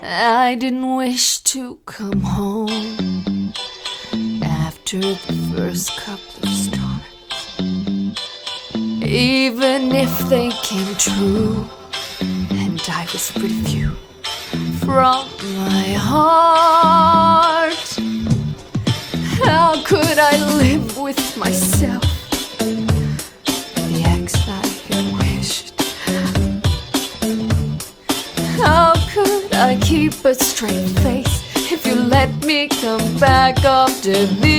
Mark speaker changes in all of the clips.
Speaker 1: I didn't wish to come home after the first couple of stars, even if they came true, and I whispered a few from my heart. How could I live with myself, the ex I had wished? How could I keep a straight face if you let me come back after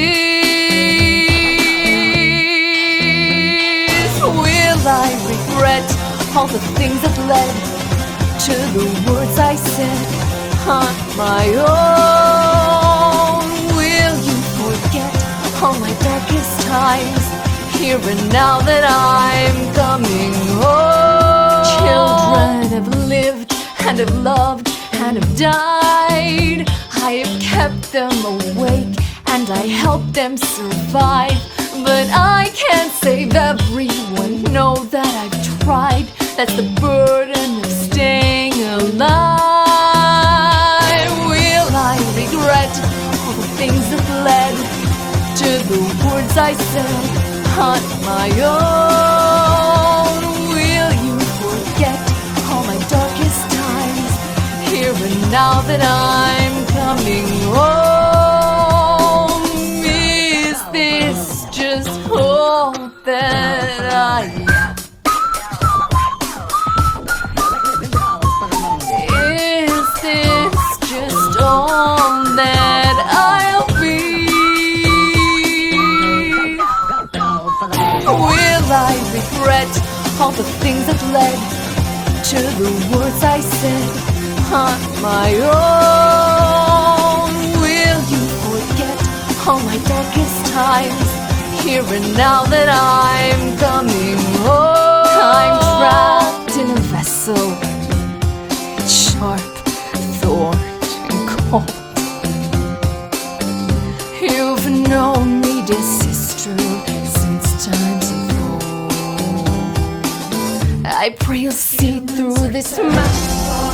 Speaker 1: this? Will I regret all the things that led to the words I said on my own? Will you forget all my darkest times here and now that I'm coming home? Children have lived and have loved and have died. I have kept them awake and I helped them survive, but I can't save everyone. Know that I've tried. That's the burden of staying alive. Will I regret all the things that led to the words I said on my own? Will you forget all my darkest times here and now that I'm coming home? Is this just all that I am? Is this just all that I'll be? Will I regret all the things that led to the words I said on my own? Will you forget all my darkest times here and now that I'm coming home? I'm trapped in a vessel, sharp, thorned, and cold. You've known me, dear sister, since times of old. I pray you'll see through this mask.